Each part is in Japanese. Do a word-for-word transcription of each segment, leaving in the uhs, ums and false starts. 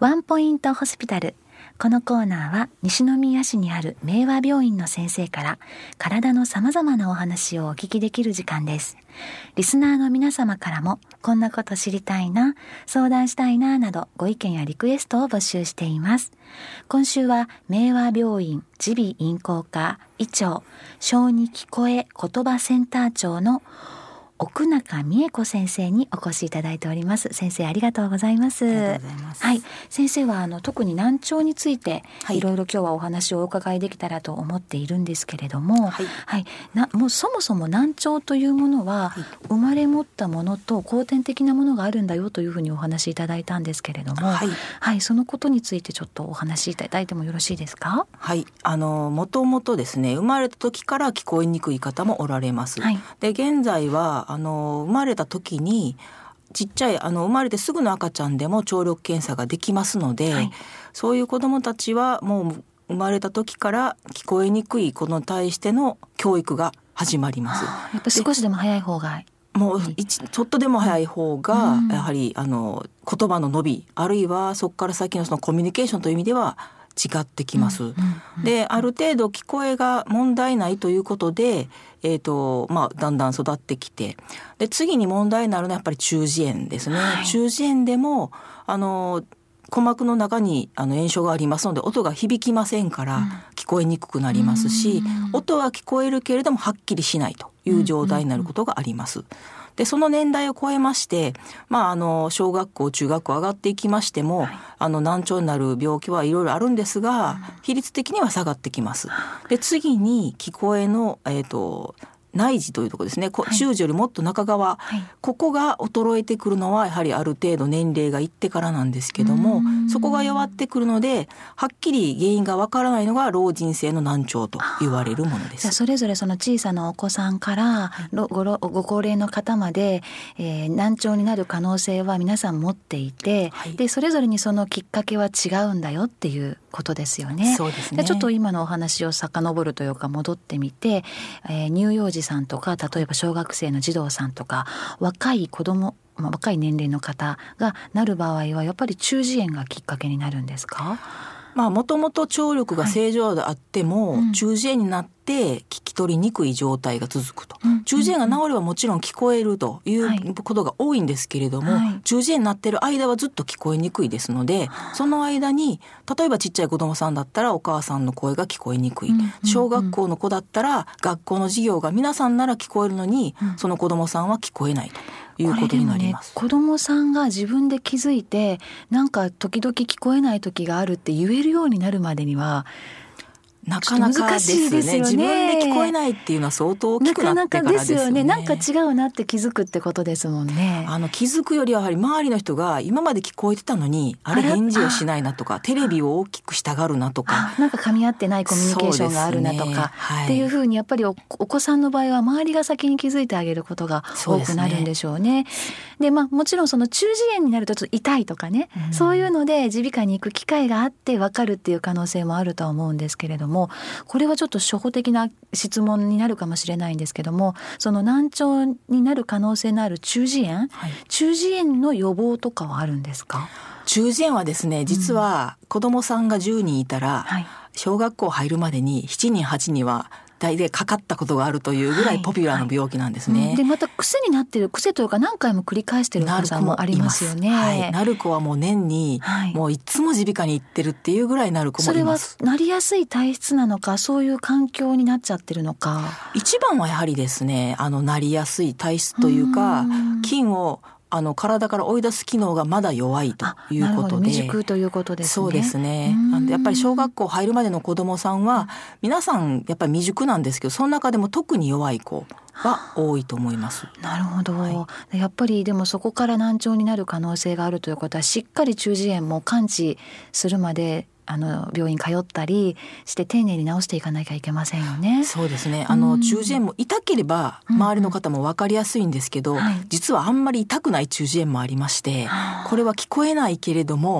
ワンポイントホスピタル。このコーナーは西宮市にある明和病院の先生から体のさまざまなお話をお聞きできる時間です。リスナーの皆様からもこんなこと知りたいな、相談したいななどご意見やリクエストを募集しています。今週は明和病院耳鼻咽喉科医長小児聞こえ言葉センター長の奥中美恵子先生にお越しいただいております。先生ありがとうございます。 ありがとうございます。 はい、先生はあの特に難聴について、 はい、 いろいろ今日はお話をお伺いできたらと思っているんですけれども、 はいはい、なもうそもそも難聴というものは、はい、生まれ持ったものと後天的なものがあるんだよというふうにお話しいただいたんですけれども、はいはい、そのことについてちょっとお話しいただいてもよろしいですか？ はい、あのもともとですね、生まれた時から聞こえにくい方もおられます。はい、で現在はあの生まれた時にちっちゃいあの生まれてすぐの赤ちゃんでも聴力検査ができますので、はい、そういう子どもたちはもう生まれた時から聞こえにくい子に対しての教育が始まります。 やっぱり少しでも早い方がいい。 もうちょっとでも早い方がやはりあの言葉の伸び、あるいはそこから先のそのコミュニケーションという意味では違ってきます。うんうんうん、である程度聞こえが問題ないということで、えーとまあ、だんだん育ってきて、で次に問題になるのはやっぱり中耳炎ですね。はい、中耳炎でもあの鼓膜の中にあの炎症がありますので音が響きませんから聞こえにくくなりますし、うん、音は聞こえるけれどもはっきりしないという状態になることがあります。うんうんうん、でその年代を超えまして、まあ、あの小学校中学校上がっていきましても、はい、あの難聴になる病気はいろいろあるんですが、うん、比率的には下がってきます。で次に聞こえの、えーと内耳というところですね、中耳よりもっと中側、はい、ここが衰えてくるのはやはりある程度年齢がいってからなんですけども、そこが弱ってくるのではっきり原因がわからないのが老人性の難聴と言われるものです。 じゃあそれぞれその小さなお子さんから、はい、ご, ご高齢の方まで、えー、難聴になる可能性は皆さん持っていて、はい、でそれぞれにそのきっかけは違うんだよっていうことですよね。 そうですね。 でちょっと今のお話を遡るというか戻ってみて、えー、乳幼児さんとか例えば小学生の児童さんとか若い子供、まあ、若い年齢の方がなる場合はやっぱり中耳炎がきっかけになるんですか？ まあもともと聴力が正常であっても、はい、中耳炎になって聞き取りにくい状態が続くと、うん、中耳炎が治ればもちろん聞こえるということが多いんですけれども、はい、中耳炎になっている間はずっと聞こえにくいですので、はい、その間に例えばちっちゃい子供さんだったらお母さんの声が聞こえにくい、うんうんうん、小学校の子だったら学校の授業が皆さんなら聞こえるのに、うん、その子供さんは聞こえないということになります。 これでもね、子供さんが自分で気づいてなんか時々聞こえない時があるって言えるようになるまでにはなかなかですね。 ですよね。 自分で聞こえないっていうのは相当大きくなってからですよね。 なかなかですよね。なんか違うなって気づくってことですもんね。 あの気づくよりはやはり周りの人が今まで聞こえてたのにあれ返事をしないなとかテレビを大きくしたがるなとかなんか噛み合ってないコミュニケーションがあるなとか、ね、はい、っていうふうにやっぱり お, お子さんの場合は周りが先に気づいてあげることが多くなるんでしょうね。で、まあ、もちろんその中耳炎になるとちょっと痛いとかね、うん、そういうので耳鼻科に行く機会があって分かるっていう可能性もあるとは思うんですけれども、これはちょっと初歩的な質問になるかもしれないんですけども、その難聴になる可能性のある中耳炎、はい、中耳炎の予防とかはあるんですか？ 中耳炎はですね、実は子どもさんがじゅうにんいたら、うん、小学校入るまでにしちにんはちにんは大体かかったことがあるというぐらいポピュラーな病気なんですね。はいはい、うん、 でまた癖になってる、癖というか何回も繰り返してるお子さんもありますよね。 はい、なる子はもう年に、はい、もういつも耳鼻科に行ってるっていうぐらいなる子もいます。 それはなりやすい体質なのか、そういう環境になっちゃってるのか。 一番はやはりですね、あのなりやすい体質というか、菌をあの体から追い出す機能がまだ弱いということで、 未熟ということですね。 そうですね。なんでやっぱり小学校入るまでの子どもさんは皆さんやっぱり未熟なんですけど、その中でも特に弱い子は多いと思います。 なるほど、 はい、 やっぱりでもそこから難聴になる可能性があるということは、しっかり中耳炎も完治するまであの病院通ったりして丁寧に治していかなきゃいけませんよね。 そうですね。あの中耳炎も痛ければ周りの方も分かりやすいんですけど、うんうん、実はあんまり痛くない中耳炎もありまして、はい、これは聞こえないけれども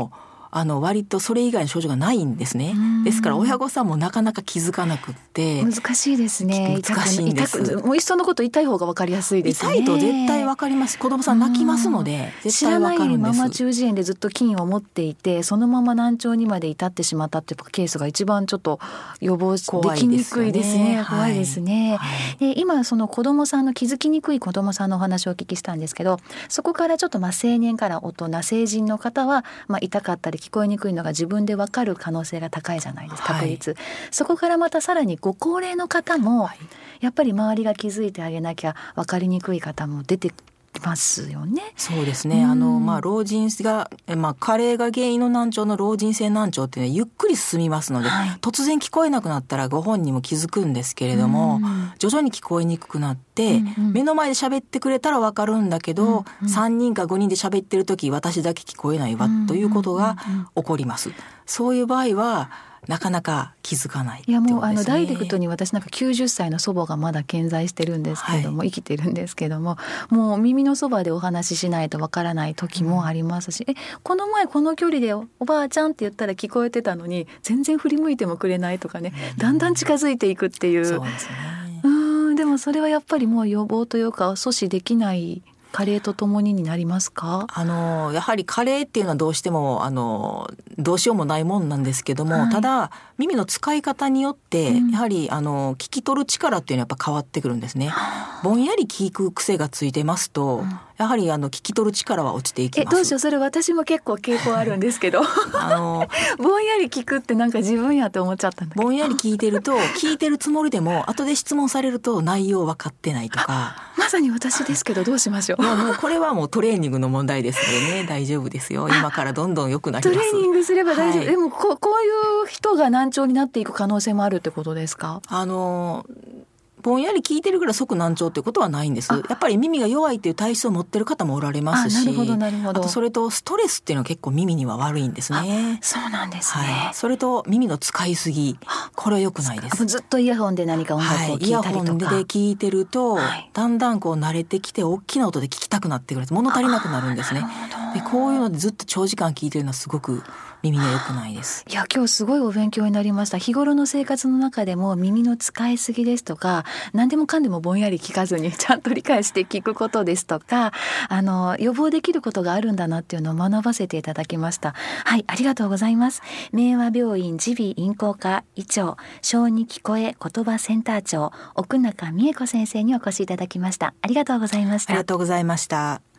あの割とそれ以外の症状がないんですね。ですから親御さんもなかなか気づかなくって、 難しいですね。 難しいんです。 痛くもういっそのこと痛い方が分かりやすいですね。 痛いと絶対分かります。子供さん泣きますので絶対分かるんです。知らないまま中耳炎でずっと菌を持っていて、そのまま難聴にまで至ってしまったっていうケースが一番ちょっと予防できにくいですね。怖いですね。はい、で今その子供さんの気づきにくい子供さんのお話をお聞きしたんですけど、そこからちょっとまあ青年から大人成人の方はまあ痛かったり聞こえにくいのが自分で分かる可能性が高いじゃないですか、確率、はい、そこからまたさらにご高齢の方もやっぱり周りが気づいてあげなきゃ分かりにくい方も出てきますよね。 そうですね。あのまあ老人が、まあ、加齢が原因の難聴の老人性難聴っていうのはゆっくり進みますので、はい、突然聞こえなくなったらご本人も気づくんですけれども、徐々に聞こえにくくなって、うんうん、目の前で喋ってくれたら分かるんだけど、うんうん、さんにんかごにんで喋ってる時私だけ聞こえないわ、うんうん、ということが起こります。そういう場合はなかなか気づかないってことですね。いやもうあのダイレクトに私なんかきゅうじゅっさいの祖母がまだ健在してるんですけれども、はい、生きてるんですけども、もう耳のそばでお話ししないとわからない時もありますし、うん、えこの前この距離でおばあちゃんって言ったら聞こえてたのに全然振り向いてもくれないとかね、うん、だんだん近づいていくっていう、 そうですね。 うーんでもそれはやっぱりもう予防というか阻止できない加齢とともにになりますか？ あのやはり加齢っていうのはどうしてもあのどうしようもないもんなんですけども、はい、ただ耳の使い方によって、うん、やはりあの聞き取る力っていうのはやっぱ変わってくるんですね。ぼんやり聞く癖がついてますと、うん、やはりあの聞き取る力は落ちていきます。 えどうしよう、それ私も結構傾向あるんですけどあのぼんやり聞くってなんか自分やって思っちゃったんだけど、 ぼんやり聞いてると聞いてるつもりでも後で質問されると内容分かってないとかまさに私ですけどどうしましょう。 いやもうこれはもうトレーニングの問題ですのでね、大丈夫ですよ。今からどんどん良くなります。 トレーニングすれば大丈夫、はい、でも こ, こういう人が難聴になっていく可能性もあるってことですか？ あのぼんやり聞いてるから即難聴ってことはないんです。やっぱり耳が弱いっていう体質を持ってる方もおられますし、 あ、なるほどなるほど。 あとそれとストレスっていうのは結構耳には悪いんですね。 そうなんですね、 はい、それと耳の使いすぎ、これは良くないです。 ずっとイヤホンで何か音楽を聞いたりとか、はい、イヤホンで聞いてると、はい、だんだんこう慣れてきて大きな音で聞きたくなってくる、物足りなくなるんですね。でこういうのでずっと長時間聞いてるのはすごく耳には良くないです。いや今日すごいお勉強になりました。日頃の生活の中でも耳の使いすぎですとか、何でもかんでもぼんやり聞かずにちゃんと理解して聞くことですとか、あの予防できることがあるんだなっていうのを学ばせていただきました。はい、ありがとうございます。明和病院耳鼻咽喉科医長、小児聞こえ言葉センター長、奥中美恵子先生にお越しいただきました。ありがとうございました。 ありがとうございました。